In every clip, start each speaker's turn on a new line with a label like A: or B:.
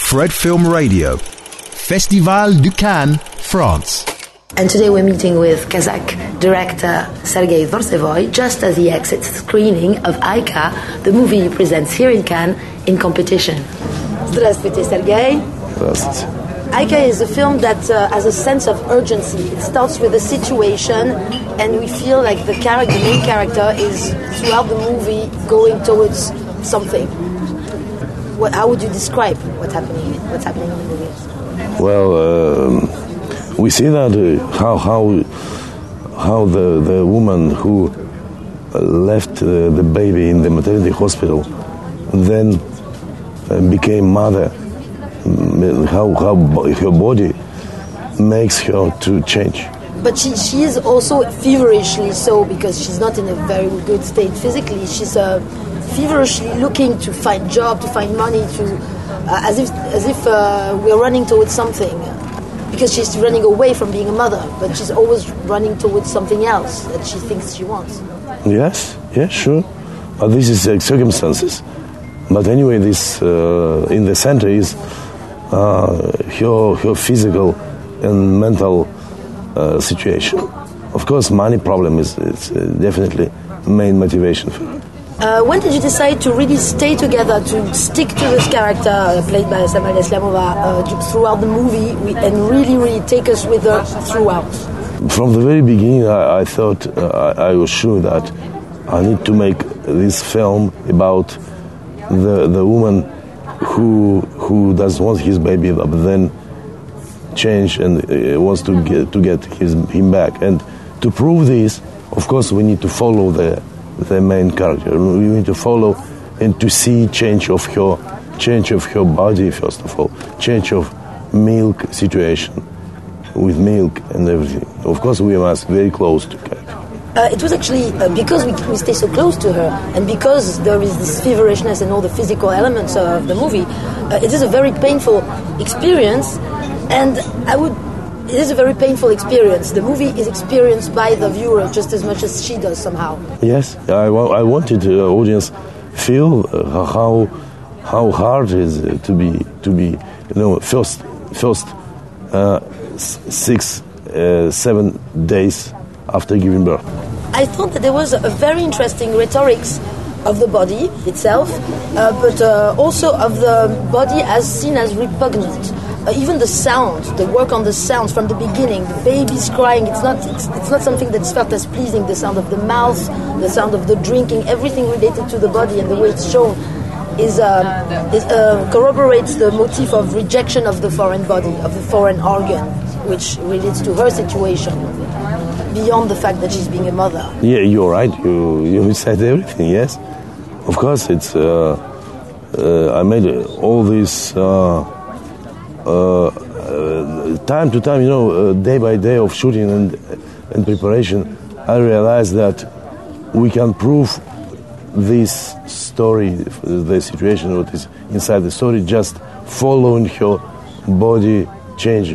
A: Fred Film Radio, Festival du Cannes, France.
B: And today we're meeting with Kazakh director Sergei Dvorsevoy just as he exits screening of Aika, the movie he presents here in Cannes in competition. Здравствуйте, Sergei.
C: Здравствуйте.
B: Aika is a film that has a sense of urgency. It starts with a situation, and we feel like the main character is throughout the movie going towards something. How would you describe what's happening in the movie?
C: Well, we see that how the woman who left the baby in the maternity hospital then became mother. How her body makes her to change.
B: But she is also feverishly so, because she's not in a very good state physically. She's feverishly looking to find job, to find money, as if we're running towards something. Because she's running away from being a mother, but she's always running towards something else that she thinks she wants.
C: Yes, sure. But this is circumstances. But anyway, this in the center is her physical and mental situation. Of course, money problem is definitely main motivation for her.
B: When did you decide to really stay together, to stick to this character played by Samal Eslamova throughout the movie and really take us with her throughout?
C: From the very beginning, I thought, I was sure that I need to make this film about the woman who doesn't want his baby, but then change and wants to get him back. And to prove this, of course, we need to follow the main character. We need to follow and to see change of her body, first of all, change of milk situation with milk and everything. Of course, we must very close to her.
B: It was actually because we stay so close to her, and because there is this feverishness and all the physical elements of the movie, it is a very painful experience, and it is a very painful experience. The movie is experienced by the viewer just as much as she does somehow.
C: Yes, I wanted the audience feel how hard it is to be first 6-7 days after giving birth.
B: I thought that there was a very interesting rhetorics of the body itself, but also of the body as seen as repugnant. Even the sound, the work on the sounds from the beginning, the baby's crying, it's not something that's felt as pleasing. The sound of the mouth, the sound of the drinking, everything related to the body and the way it's shown corroborates the motif of rejection of the foreign body, of the foreign organ, which relates to her situation, beyond the fact that she's being a mother.
C: Yeah, you're right. You said everything. Yes, of course. It's I made all this time to time. Day by day of shooting and preparation. I realized that we can prove this story, the situation what is inside the story, just following her body change,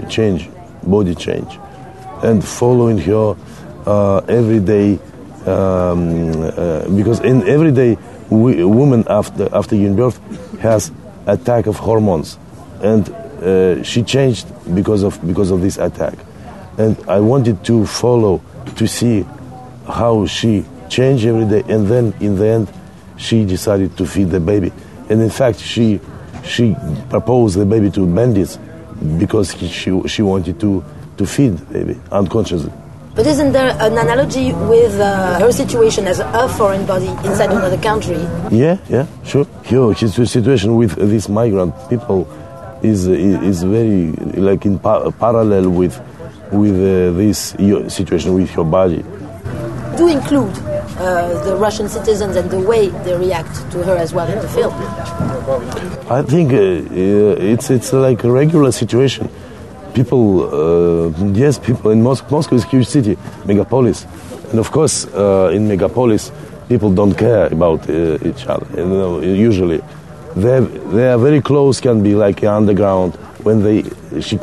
C: and following her every day, because in every day, woman after giving birth has attack of hormones, and she changed because of this attack, and I wanted to follow to see how she changed every day, and then in the end, she decided to feed the baby, and in fact, she proposed the baby to bandits because she wanted to feed the baby unconsciously.
B: But isn't there an analogy with her situation as a foreign body inside another country?
C: Yeah, sure. Her situation with these migrant people is very like in parallel with this situation with her body.
B: Do include the Russian citizens and the way they react to her as well in the film.
C: I think it's like a regular situation. People in Moscow is a huge city, megapolis, and of course in megapolis people don't care about each other. Usually, they are very close. Can be like underground when she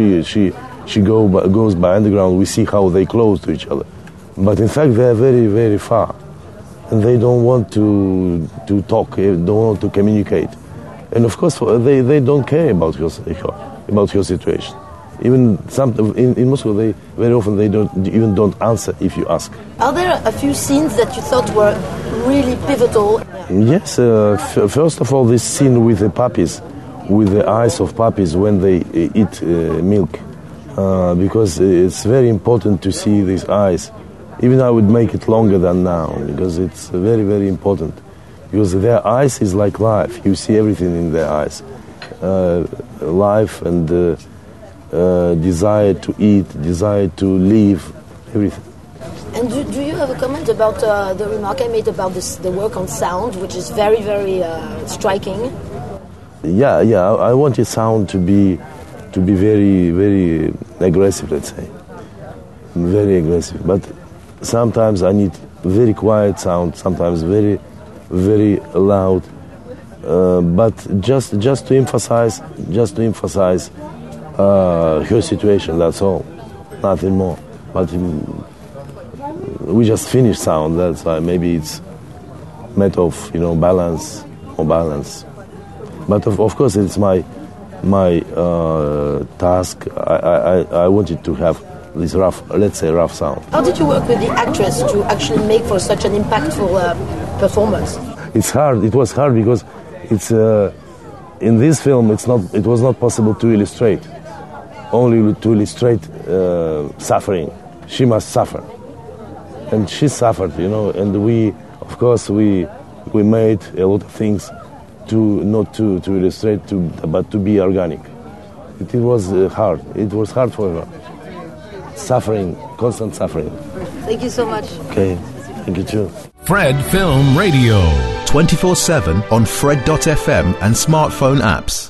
C: goes by underground. We see how they close to each other, but in fact they are very very far, and they don't want to talk. Don't want to communicate. And of course, they don't care about her situation. Even in Moscow, they very often they don't answer if you ask.
B: Are there a few scenes that you thought were really pivotal?
C: Yes. First of all, this scene with the puppies, with the eyes of puppies when they eat milk, because it's very important to see these eyes. Even I would make it longer than now because it's very, very important. Because their eyes is like life. You see everything in their eyes, life and desire to eat, desire to live, everything.
B: And do you have a comment about the remark I made about the work on sound, which is very, very striking?
C: Yeah. I wanted sound to be very, very aggressive. Let's say, very aggressive. But sometimes I need very quiet sound. Sometimes very, very loud. But just to emphasize her situation. That's all. Nothing more. But we just finished sound. That's why maybe it's matter of balance or balance. But of course, it's my task. I wanted to have this rough sound.
B: How did you work with the actress to actually make for such an impactful performance?
C: It's hard. It was hard because it's in this film. It was not possible to illustrate. Only to illustrate suffering. She must suffer, and she suffered. And we, of course, we made a lot of things not to illustrate, but to be organic. It was hard. It was hard for her. Suffering, constant suffering.
B: Thank you so much.
C: Okay, thank you too.
A: Fred Film Radio. 24/7 on Fred.fm and smartphone apps.